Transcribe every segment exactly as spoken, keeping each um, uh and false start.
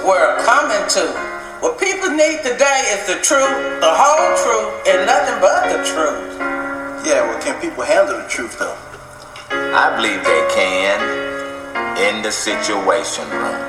world coming to? What people need today is the truth, the whole truth, and nothing but the truth. Yeah, well, can people handle the truth, though? I believe they can in the Situation Room.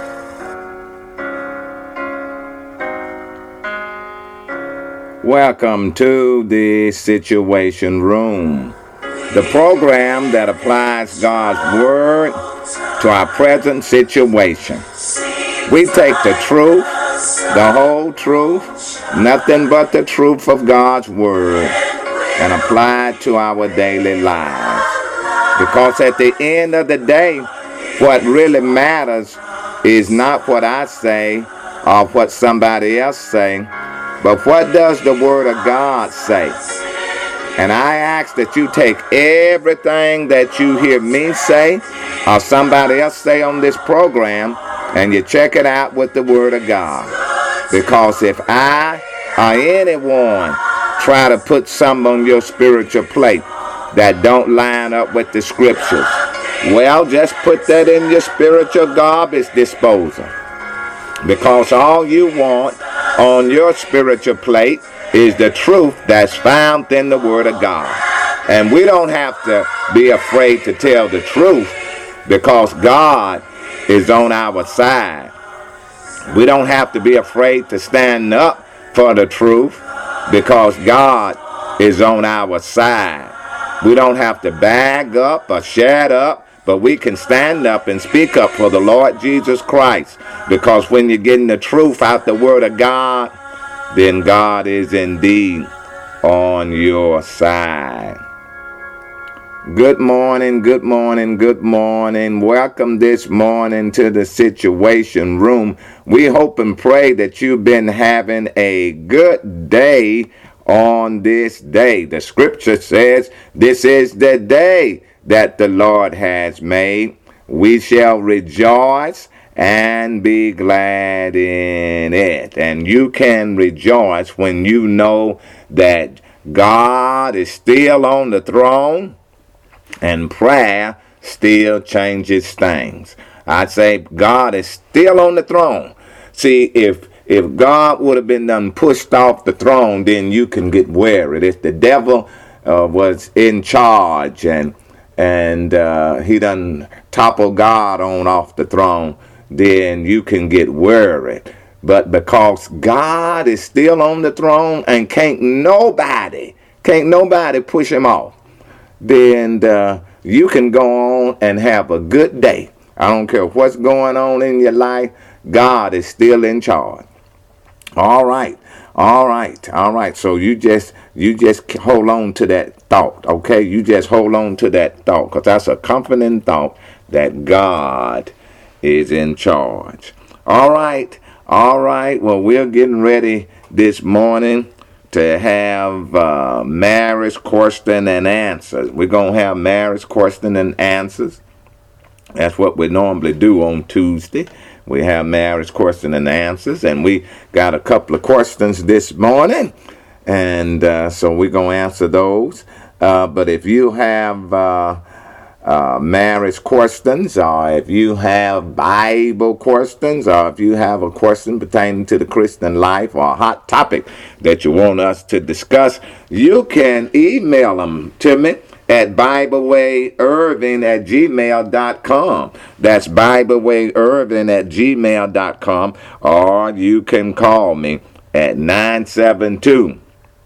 Welcome to the Situation Room, the program that applies God's Word to our present situation. We take the truth, the whole truth, nothing but the truth of God's Word, and apply it to our daily lives. Because at the end of the day, what really matters is not what I say or what somebody else say, but what does the Word of God say? And I ask that you take everything that you hear me say or somebody else say on this program and you check it out with the Word of God. Because if I or anyone try to put something on your spiritual plate that don't line up with the Scriptures, well, just put that in your spiritual garbage disposal. Because all you want on your spiritual plate is the truth that's found in the Word of God. And we don't have to be afraid to tell the truth because God is on our side. We don't have to be afraid to stand up for the truth because God is on our side. We don't have to bag up or shut up, but we can stand up and speak up for the Lord Jesus Christ. Because when you're getting the truth out the Word of God, then God is indeed on your side. Good morning, good morning, good morning. Welcome this morning to the Situation Room. We hope and pray that you've been having a good day on this day. The Scripture says this is the day that the Lord has made. We shall rejoice and be glad in it. And you can rejoice when you know that God is still on the throne and prayer still changes things. I say God is still on the throne. See, if if God would have been done pushed off the throne, then you can get worried. If the devil uh, was in charge and and uh, he done topple God on off the throne, then you can get worried. But because God is still on the throne and can't nobody, can't nobody push him off, then uh, you can go on and have a good day. I don't care what's going on in your life, God is still in charge. All right, all right, all right. So you just you just hold on to that thought, okay? You just hold on to that thought, because that's a comforting thought that God is in charge. All right, all right. Well, we're getting ready this morning to have uh, marriage question and answers. We're going to have marriage question and answers. That's what we normally do on Tuesday. We have marriage question and answers, and we got a couple of questions this morning, and uh, so we're going to answer those. Uh, but if you have uh, uh, marriage questions, or if you have Bible questions, or if you have a question pertaining to the Christian life or a hot topic that you want us to discuss, you can email them to me at BibleWayIrving at gmail dot com. That's BibleWayIrving at gmail dot com. Or you can call me at nine seven two,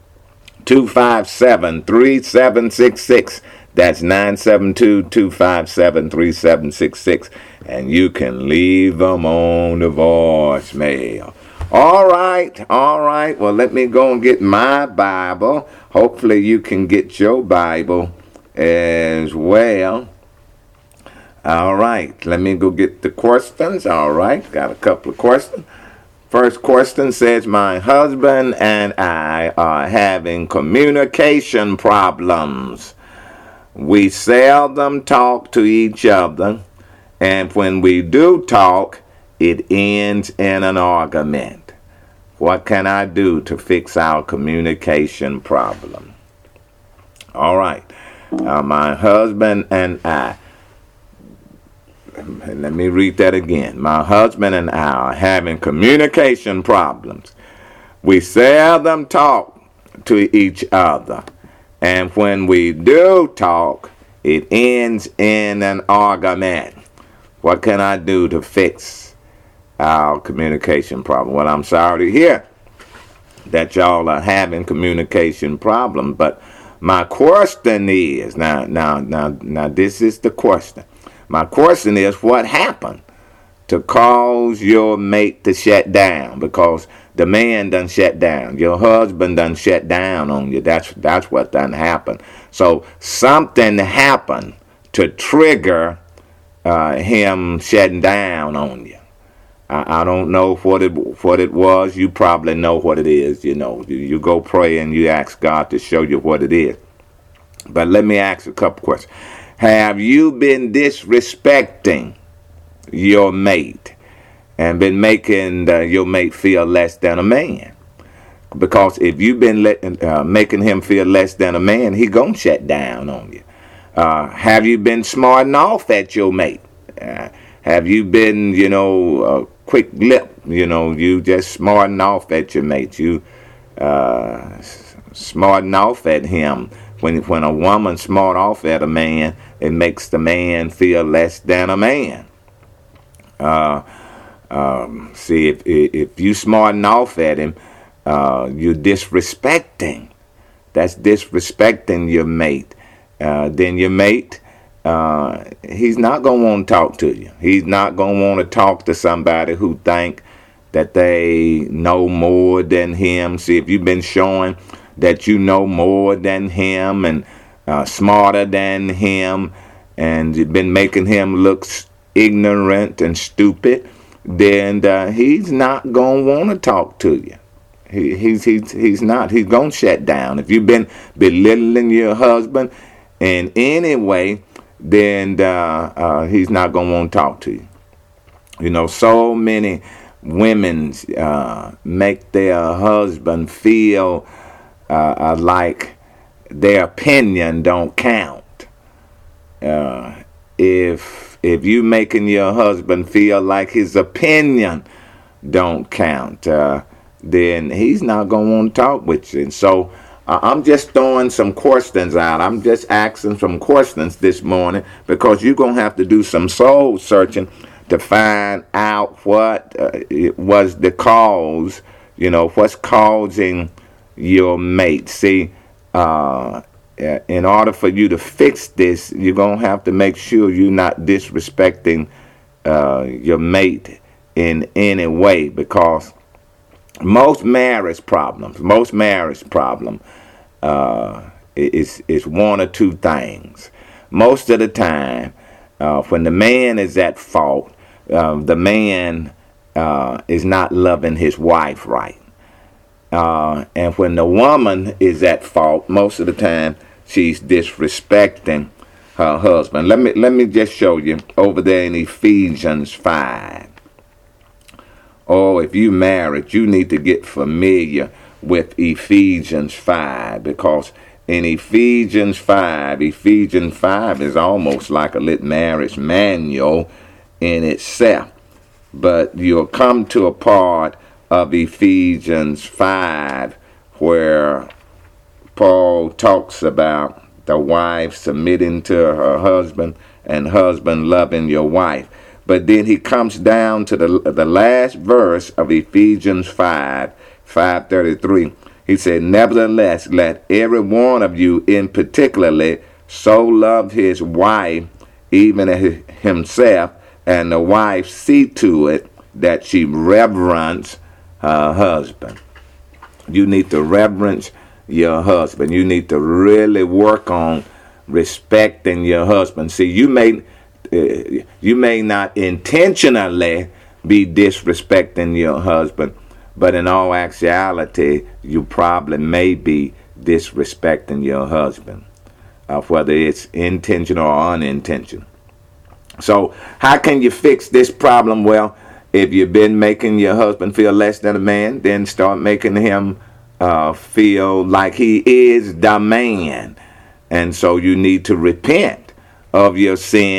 two five seven, three seven six six. That's nine seven two, two five seven, three seven six six. And you can leave them on the voicemail. All right, all right. Well, let me go and get my Bible. Hopefully you can get your Bible as well. All right, let me go get the questions. All right, got a couple of questions. First question says, my husband and I are having communication problems. We seldom talk to each other, and when we do talk, it ends in an argument. What can I do to fix our communication problem? All right. Uh, my husband and I. let me read that again. My husband and I are having communication problems. We seldom talk to each other. And when we do talk, it ends in an argument. What can I do to fix our communication problem? Well, I'm sorry to hear that y'all are having communication problems, but my question is, now, now, now, now, this is the question. My question is, what happened to cause your mate to shut down? Because the man done shut down. Your husband done shut down on you. That's that's what done happened. So something happened to trigger uh, him shutting down on you. I, I don't know what it what it was. You probably know what it is. You know, you, you go pray and you ask God to show you what it is. But let me ask a couple questions. Have you been disrespecting your mate and been making uh, your mate feel less than a man? Because if you've been let, uh, making him feel less than a man, he gonna shut down on you. Uh, have you been smarting off at your mate? Uh, have you been, you know, uh, quick lip? You know, you just smarting off at your mate. You uh, smarting off at him. When when a woman smart off at a man, it makes the man feel less than a man. Uh, um, see, if if you smarting off at him, uh, you're disrespecting. That's disrespecting your mate. Uh, then your mate, uh, he's not gonna want to talk to you. He's not gonna want to talk to somebody who think that they know more than him. See, if you've been showing that you know more than him and uh, smarter than him, and you've been making him look ignorant and stupid, then uh, he's not gonna want to talk to you. He, he's he's he's not. He's gonna shut down. If you've been belittling your husband in any way, then uh, uh, he's not gonna want to talk to you. You know, so many women uh, make their husband feel uh, uh, like their opinion don't count. Uh, if if you making your husband feel like his opinion don't count, uh, then he's not gonna want to talk with you. And so uh, I'm just throwing some questions out. I'm just asking some questions this morning because you're gonna have to do some soul searching to find out what uh, it was the cause. You know, what's causing your mate. See, uh, in order for you to fix this, you're going to have to make sure you're not disrespecting uh, your mate in any way, because most marriage problems, most marriage problem uh, is, is one or two things. Most of the time, uh, when the man is at fault, uh, the man uh, is not loving his wife right. Uh, and when the woman is at fault, most of the time she's disrespecting her husband. Let me let me just show you over there in Ephesians five. Oh, if you married, you need to get familiar with Ephesians five, because in Ephesians five, Ephesians five is almost like a little marriage manual in itself. But you'll come to a part of Ephesians five where Paul talks about the wife submitting to her husband and husband loving your wife. But then he comes down to the the last verse of Ephesians five, five thirty-three. He said, nevertheless, let every one of you in particularly so love his wife, even as himself, and the wife see to it that she reverence her husband. You need to reverence your husband. You need to really work on respecting your husband. See, you may uh, you may not intentionally be disrespecting your husband, but in all actuality, you probably may be disrespecting your husband, uh, whether it's intentional or unintentional. So how can you fix this problem? Well, if you've been making your husband feel less than a man, then start making him uh, feel like he is the man. And so you need to repent of your sin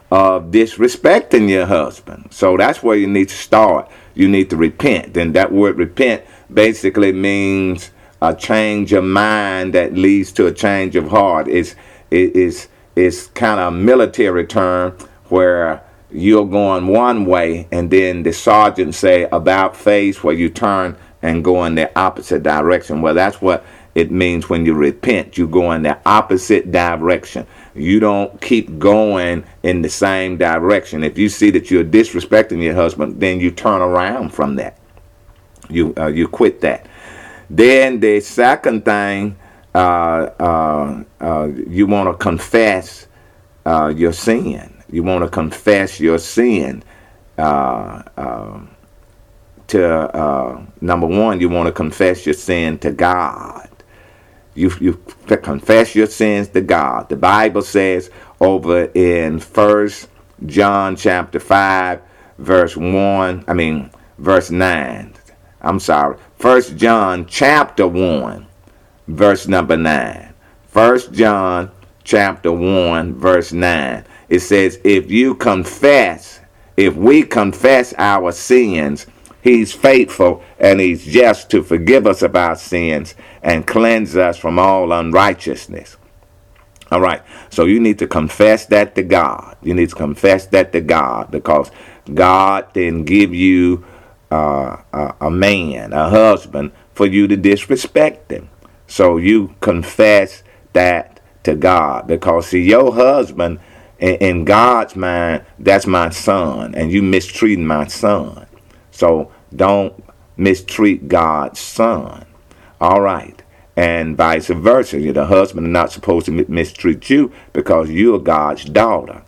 of disrespecting your husband. So that's where you need to start. You need to repent. And that word repent basically means a change of mind that leads to a change of heart. It's, it is, it's kind of a military term where you're going one way and then the sergeant say about face, where you turn and go in the opposite direction. Well, that's what it means when you repent. You go in the opposite direction. You don't keep going in the same direction. If you see that you're disrespecting your husband, then you turn around from that. You uh, you quit that. Then the second thing, uh, uh, uh, you want to confess uh, your sin. You want to confess your sin. Uh, uh, to uh, number one, you want to confess your sin to God. You you confess your sins to God. The Bible says over in First John chapter five, verse one. I mean verse nine. I'm sorry. First John chapter one, verse number nine. First John chapter one, verse nine. It says, if you confess, if we confess our sins, he's faithful and he's just to forgive us of our sins and cleanse us from all unrighteousness. All right. So you need to confess that to God. You need to confess that to God, because God didn't give you uh, a, a man, a husband, for you to disrespect him. So you confess that to God, because see, your husband, in God's mind, that's my son, and you mistreating my son. So don't mistreat God's son. All right. And vice versa. The husband is not supposed to mistreat you because you're God's daughter.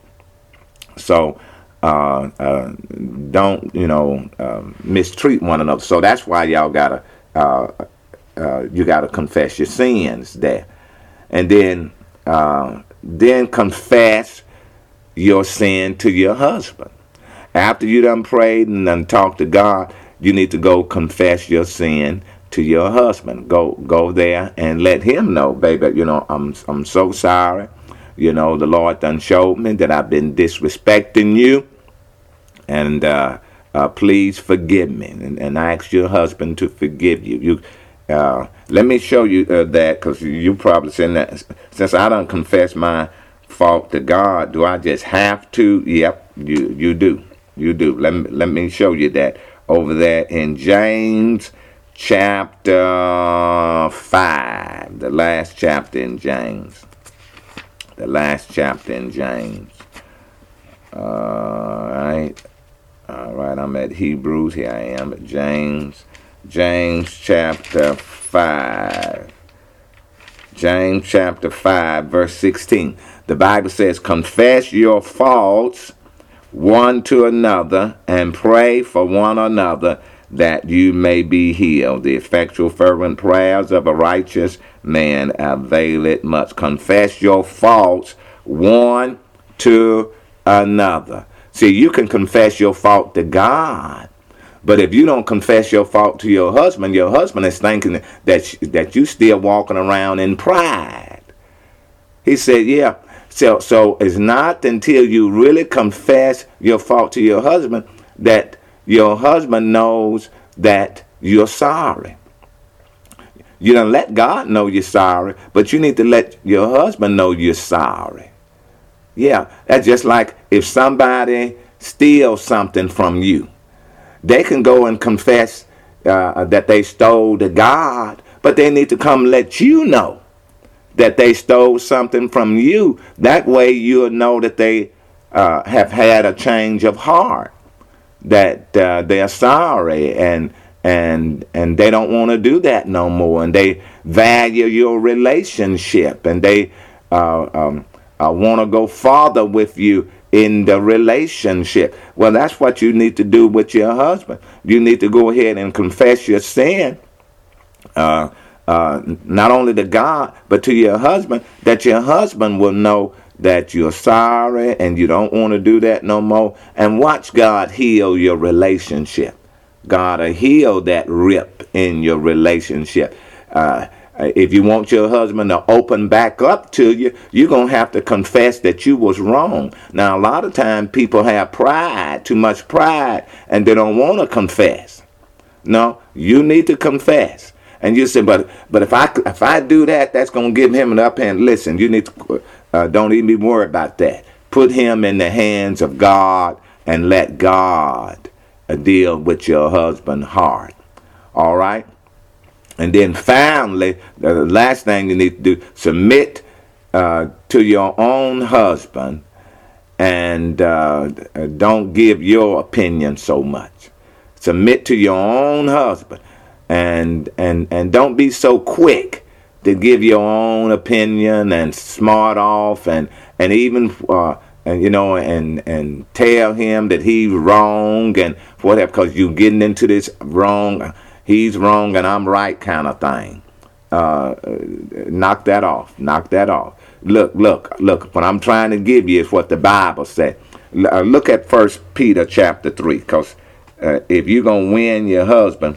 So uh, uh, don't, you know, uh, mistreat one another. So that's why y'all gotta, uh, uh, you gotta confess your sins there, and then, uh, then confess your sin to your husband. After you done prayed and done talked to God, you need to go confess your sin to your husband. Go go there and let him know, baby, you know, I'm I'm so sorry. You know, the Lord done showed me that I've been disrespecting you, and uh, uh, please forgive me. And, and I ask your husband to forgive you. You uh, let me show you uh, that, because you probably saying that, since I done confessed my fault to God, do I just have to? Yep, you you do. You do. Let me, let me show you that over there in James chapter five, the last chapter in James. The last chapter in James. All right. All right, I'm at Hebrews. Here I am at James. James chapter five. James chapter five, verse sixteen. The Bible says, confess your faults one to another and pray for one another that you may be healed. The effectual fervent prayers of a righteous man availeth much. Confess your faults one to another. See, you can confess your fault to God, but if you don't confess your fault to your husband, your husband is thinking that, that you still walking around in pride. He said, yeah. So, so it's not until you really confess your fault to your husband that your husband knows that you're sorry. You don't let God know you're sorry, but you need to let your husband know you're sorry. Yeah, that's just like if somebody steals something from you. They can go and confess uh, that they stole to God, but they need to come let you know that they stole something from you. That way you'll know that they uh, have had a change of heart, that uh, they're sorry, and and and they don't want to do that no more, and they value your relationship, and they uh, um, uh, want to go farther with you in the relationship. Well, that's what you need to do with your husband. You need to go ahead and confess your sin, uh, uh, not only to God, but to your husband, that your husband will know that you're sorry and you don't want to do that no more. And watch God heal your relationship. God will heal that rip in your relationship. Uh, Uh, if you want your husband to open back up to you, you're going to have to confess that you was wrong. Now, a lot of times people have pride, too much pride, and they don't want to confess. No, you need to confess. And you say, but but if I if I do that, that's going to give him an upper hand. Listen, you need to, uh, don't even be worried about that. Put him in the hands of God and let God uh, deal with your husband's heart. All right? And then finally, the last thing you need to do, submit uh, to your own husband, and uh, don't give your opinion so much. Submit to your own husband, and and and don't be so quick to give your own opinion and smart off, and and even uh, and you know and and tell him that he's wrong and whatever, because you're getting into this wrong. He's wrong and I'm right kind of thing. Uh, knock that off. Knock that off. Look, look, look. What I'm trying to give you is what the Bible said. Uh, look at First Peter chapter three, because uh, if you're going to win your husband,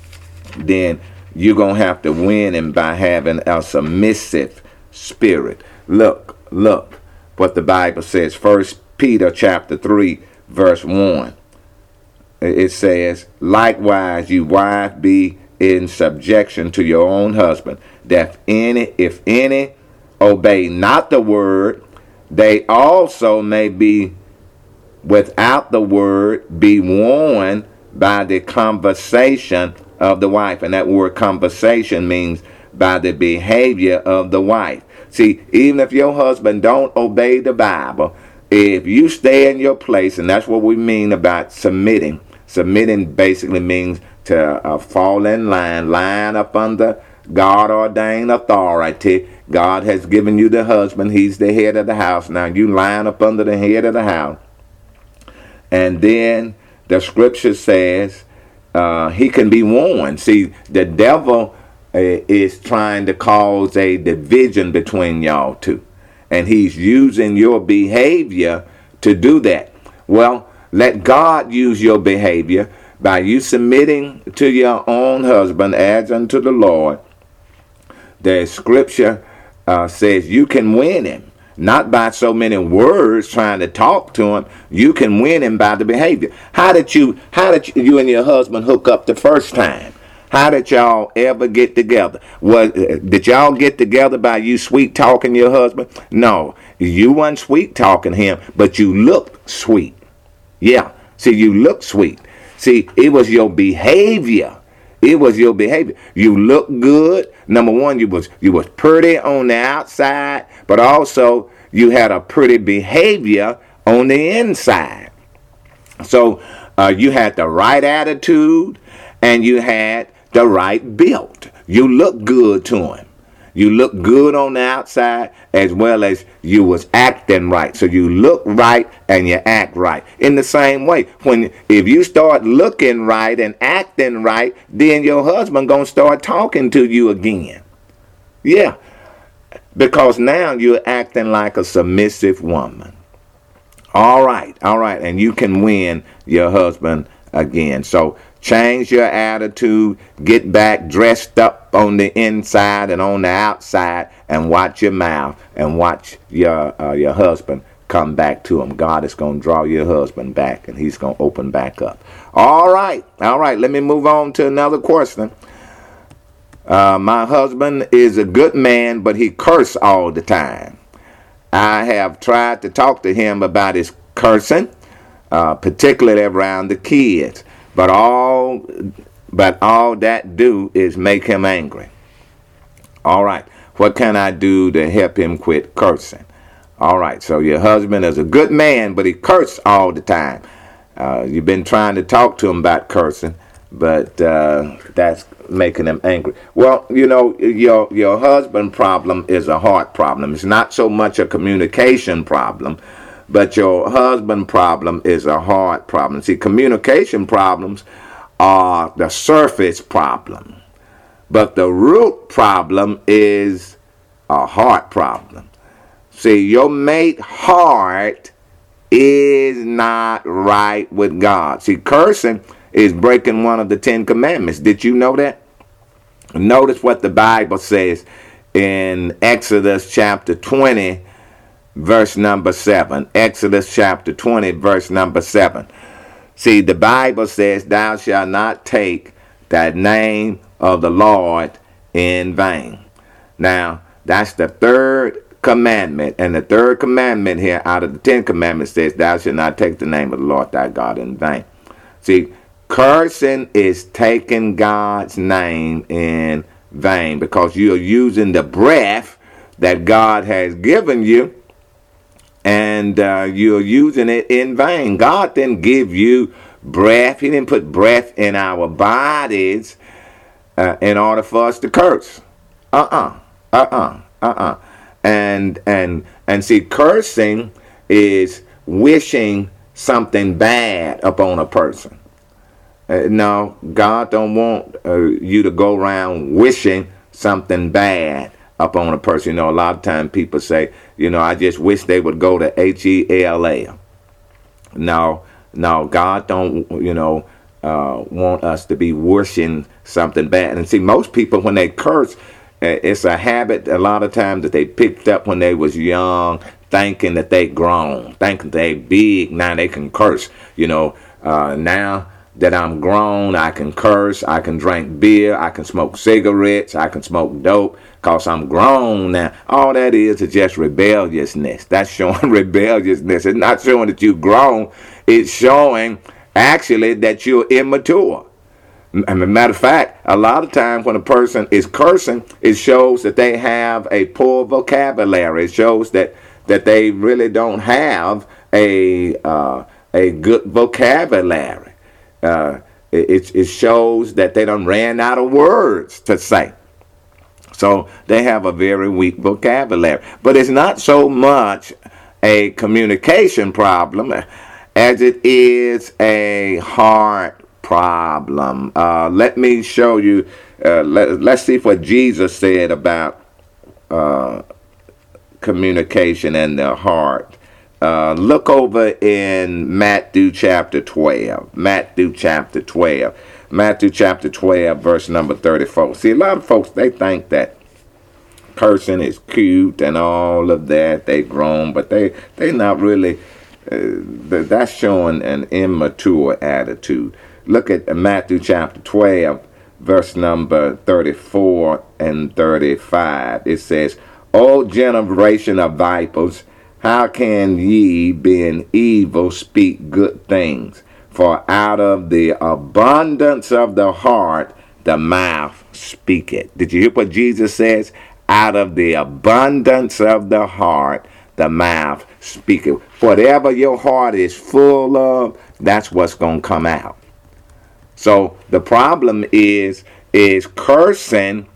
then you're going to have to win him by having a submissive spirit. Look, look what the Bible says. First Peter chapter three, verse one. It says, likewise, you wives, be in subjection to your own husband, that if any, if any obey not the word, they also may be without the word, be won by the conversation of the wife. And that word conversation means by the behavior of the wife. See, even if your husband don't obey the Bible, if you stay in your place, and that's what we mean about submitting. Submitting basically means to uh, fall in line, line up under God-ordained authority. God has given you the husband. He's the head of the house. Now you line up under the head of the house. And then the scripture says uh, he can be warned. See, the devil uh, is trying to cause a division between y'all two. And he's using your behavior to do that. Well, let God use your behavior by you submitting to your own husband as unto the Lord. The scripture uh, says you can win him, not by so many words trying to talk to him. You can win him by the behavior. How did you, how did you, you and your husband hook up the first time? How did y'all ever get together? Was, did y'all get together by you sweet talking your husband? No, you weren't sweet talking him, but you looked sweet. Yeah, see, you look sweet. See, it was your behavior. It was your behavior. You look good. Number one, you was you was pretty on the outside, but also you had a pretty behavior on the inside. So uh, you had the right attitude and you had the right build. You look good to him. You look good on the outside as well as you was acting right. So you look right and you act right. In the same way, when if you start looking right and acting right, then your husband gonna start talking to you again. Yeah, because now you're acting like a submissive woman. All right, all right, and you can win your husband again. So change your attitude, get back dressed up on the inside and on the outside, and watch your mouth and watch your uh, your husband come back to him. God is going to draw your husband back, and he's going to open back up. All right, all right, let me move on to another question. Uh, my husband is a good man, but he curses all the time. I have tried to talk to him about his cursing, uh, particularly around the kids. But all, but all that do is make him angry. All right, what can I do to help him quit cursing? All right, so your husband is a good man, but he curses all the time. Uh, you've been trying to talk to him about cursing, but uh, that's making him angry. Well, you know, your your husband problem is a heart problem. It's not so much a communication problem. But your husband problem is a heart problem. See, communication problems are the surface problem. But the root problem is a heart problem. See, your mate heart is not right with God. See, cursing is breaking one of the Ten Commandments. Did you know that? Notice what the Bible says in Exodus chapter twenty, verse number seven. Exodus chapter twenty, verse number seven. See, the Bible says, thou shalt not take the name of the Lord in vain. Now, that's the third commandment. And the third commandment here out of the Ten Commandments says, thou shalt not take the name of the Lord thy God in vain. See, cursing is taking God's name in vain because you're using the breath that God has given you, and uh, you're using it in vain. God didn't give you breath. He didn't put breath in our bodies uh, in order for us to curse. Uh-uh. Uh-uh. Uh-uh. And and and see, cursing is wishing something bad upon a person. Uh, no, God don't want uh, you to go around wishing something bad upon a person. You know, a lot of times people say, you know, I just wish they would go to H E L L. No, no, God don't, you know, uh, want us to be wishing something bad. And see, most people, when they curse, it's a habit a lot of times that they picked up when they was young, thinking that they grown, thinking they big, now they can curse. You know, uh, now that I'm grown, I can curse, I can drink beer, I can smoke cigarettes, I can smoke dope, because I'm grown now. All that is is just rebelliousness. That's showing rebelliousness. It's not showing that you've grown. It's showing, actually, that you're immature. As a matter of fact, a lot of times when a person is cursing, it shows that they have a poor vocabulary. It shows that, that they really don't have a, uh, a good vocabulary. Uh, it, it shows that they done ran out of words to say. So they have a very weak vocabulary. But it's not so much a communication problem as it is a heart problem. Uh, let me show you, uh, let, let's see what Jesus said about uh, communication and the heart. Uh, look over in Matthew chapter twelve. Matthew chapter twelve. Matthew chapter twelve, verse number thirty-four. See, a lot of folks, they think that cursing is cute and all of that. They grown, but they they not really. Uh, that's showing an immature attitude. Look at Matthew chapter twelve, verse number thirty-four and thirty-five. It says, O generation of vipers, how can ye, being evil, speak good things? For out of the abundance of the heart, the mouth speaketh. Did you hear what Jesus says? Out of the abundance of the heart, the mouth speaketh. Whatever your heart is full of, that's what's going to come out. So the problem is, is cursing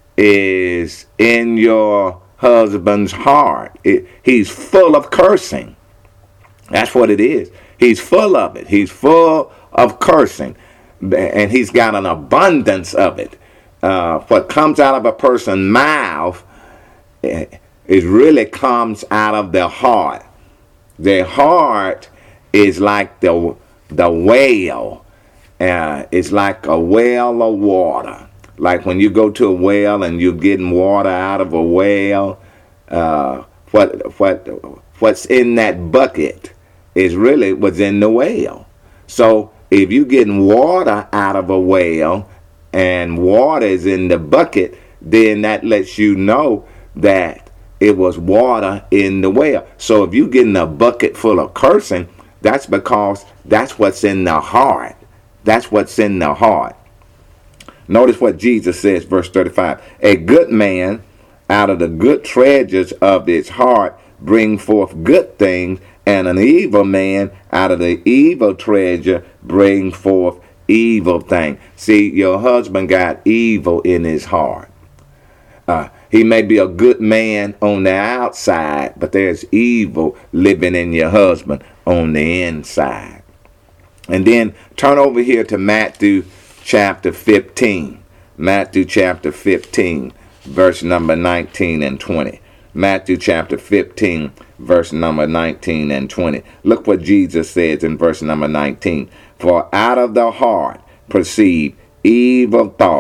is in your husband's heart. It, he's full of cursing. That's what it is. He's full of it. He's full of cursing. And he's got an abundance of it. Uh, what comes out of a person's mouth, it really comes out of their heart. Their heart is like the, the well. Uh, it's like a well of water. Like when you go to a well and you're getting water out of a well, uh, what what what's in that bucket is really what's in the well. So if you're getting water out of a well and water is in the bucket, then that lets you know that it was water in the well. So if you're getting a bucket full of cursing, that's because that's what's in the heart. That's what's in the heart. Notice what Jesus says, verse thirty-five. A good man out of the good treasures of his heart bring forth good things, and an evil man out of the evil treasure bring forth evil things. See, your husband got evil in his heart. Uh, he may be a good man on the outside, but there's evil living in your husband on the inside. And then turn over here to Matthew chapter fifteen. Matthew chapter fifteen, verse number nineteen and twenty. Matthew chapter fifteen, verse number nineteen and twenty. Look what Jesus says in verse number nineteen. For out of the heart proceed evil thoughts,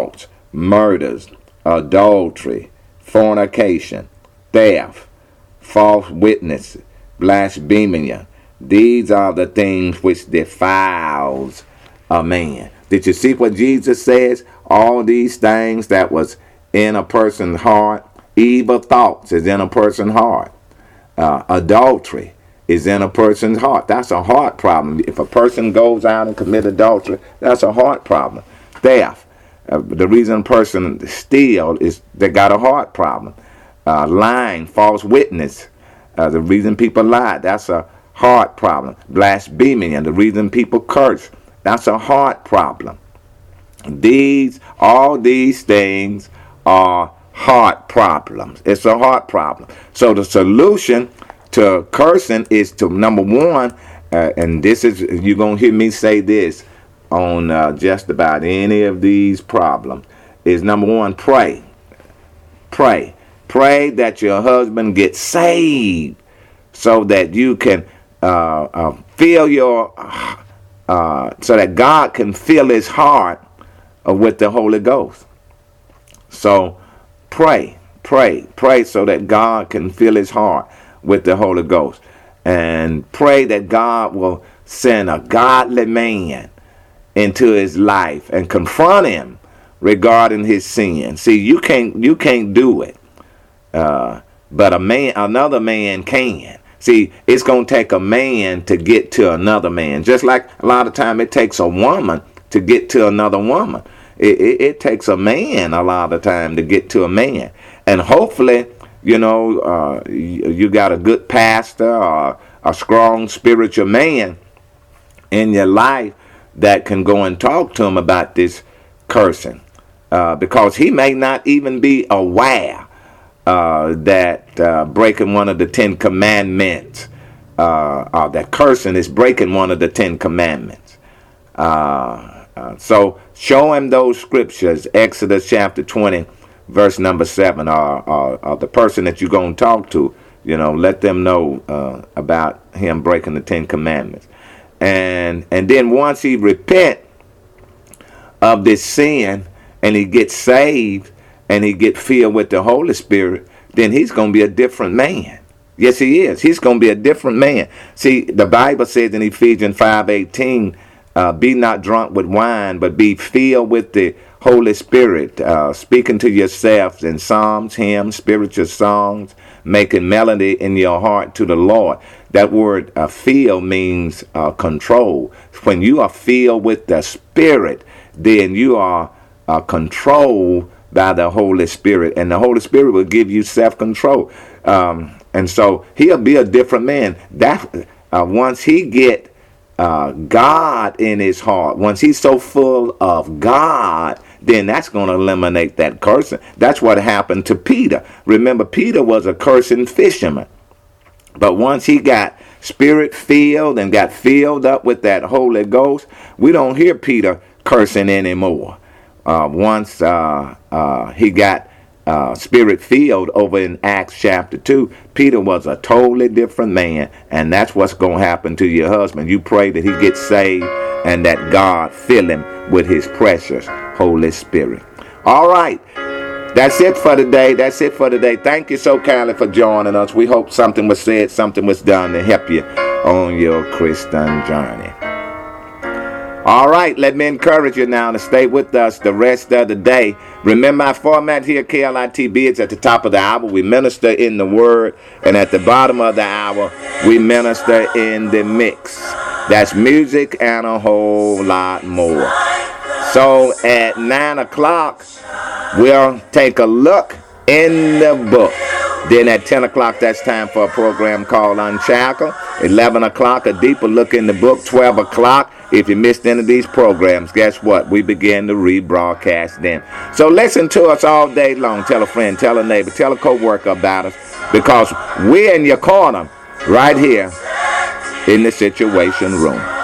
murders, adultery, fornication, theft, false witness, blasphemy. These are the things which defiles a man. Did you see what Jesus says? All these things that was in a person's heart, evil thoughts is in a person's heart. Uh, adultery is in a person's heart. That's a heart problem. If a person goes out and commit adultery, that's a heart problem. Theft. Uh, the reason a person steals is they got a heart problem. Uh, lying, false witness. Uh, the reason people lie, that's a heart problem. Blasphemy, and the reason people curse, that's a heart problem. These, all these things are heart problems. It's a heart problem. So the solution to cursing is to, number one, uh, and this is, you're going to hear me say this on uh, just about any of these problems, is number one, pray. Pray. Pray that your husband gets saved so that you can uh, uh, feel your, uh, so that God can fill his heart uh, with the Holy Ghost. So pray, pray, pray so that God can fill his heart with the Holy Ghost. And pray that God will send a godly man into his life and confront him regarding his sin. See, you can't, you can't do it. Uh, but a man, another man can. See, it's going to take a man to get to another man. Just like a lot of time it takes a woman to get to another woman. It, it, it takes a man a lot of time to get to a man. And hopefully, you know, uh, you, you got a good pastor or a strong spiritual man in your life that can go and talk to him about this cursing. Uh, because he may not even be aware Uh, that uh, breaking one of the Ten Commandments, uh, uh, that cursing is breaking one of the Ten Commandments. Uh, uh, so show him those scriptures, Exodus chapter twenty, verse number seven, or, or, or the person that you're going to talk to, you know, let them know uh, about him breaking the Ten Commandments. And, and then once he repent of this sin and he gets saved, and he get filled with the Holy Spirit, then he's going to be a different man. Yes, he is. He's going to be a different man. See, the Bible says in Ephesians five eighteen, uh, be not drunk with wine, but be filled with the Holy Spirit, uh, speaking to yourselves in psalms, hymns, spiritual songs, making melody in your heart to the Lord. That word uh, feel means uh, control. When you are filled with the Spirit, then you are uh, controlled by the Holy Spirit, and the Holy Spirit will give you self-control. Um, and so he'll be a different man. That uh, once he get uh, God in his heart, once he's so full of God, then that's going to eliminate that cursing. That's what happened to Peter. Remember, Peter was a cursing fisherman. But once he got spirit filled and got filled up with that Holy Ghost, we don't hear Peter cursing anymore. Uh, once uh, uh, he got uh, spirit filled over in Acts chapter two, Peter was a totally different man, and that's what's going to happen to your husband. You pray that he gets saved and that God fill him with his precious Holy Spirit. All right, that's it for today. That's it for today. Thank you so kindly for joining us. We hope something was said, something was done to help you on your Christian journey. All right, let me encourage you now to stay with us the rest of the day. Remember our format here, K L I T B, it's at the top of the hour. We minister in the Word, and at the bottom of the hour, we minister in the mix. That's music and a whole lot more. So at nine o'clock, we'll take a look in the book. Then at ten o'clock, that's time for a program called Unshackled. eleven o'clock, a deeper look in the book. twelve o'clock, if you missed any of these programs, guess what? We begin to rebroadcast them. So listen to us all day long. Tell a friend, tell a neighbor, tell a co-worker about us, because we're in your corner right here in the Situation Room.